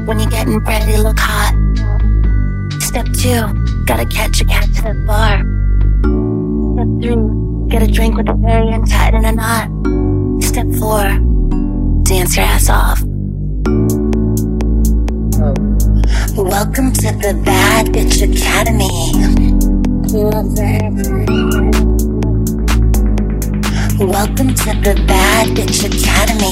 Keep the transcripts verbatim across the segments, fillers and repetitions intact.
when you're getting ready to look hot. Step two, gotta catch a cat to the bar. Step three, get a drink with the very end tied in a knot. Step four, dance your ass off. Welcome to the Bad Bitch Academy. Welcome to the Bad Bitch Academy.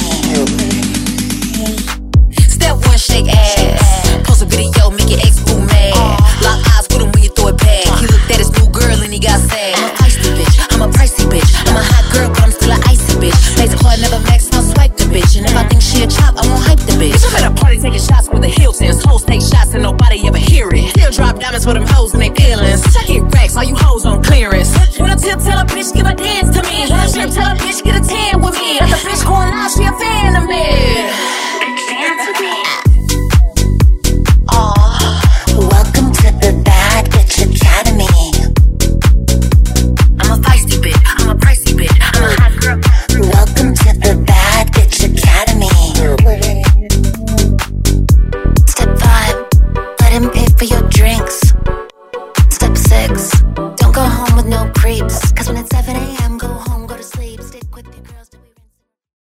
Step one, shake ass. Post a video, make your ex boo mad. Lock eyes with him when you throw it back. He looked at his new girl and he got sad. I'm a feisty bitch, I'm a pricey bitch. I'm a hot girl, but I'm still an icy bitch. Lazy hard, never max, I'll swipe the bitch. And if I think she a chop, I won't hype the bitch. Bitch, I'm at a party taking shots with the Hiltons. Hoes take shots and nobody ever hear it. Still drop diamonds for them hoes and they feelings. Bitch, I get racks, all you hoes on clearance. When I tip, tell a bitch, give a dance to me. When I trip, tell a bitch, get a tan with me. Got the bitch going out, she a fan of me. Dance with me. Welcome to the Bad Bitch Academy. I'm a feisty bitch, I'm a pricey bitch, I'm a hot girl. Welcome to the Bad Bitch Academy. Step five, let him pay for your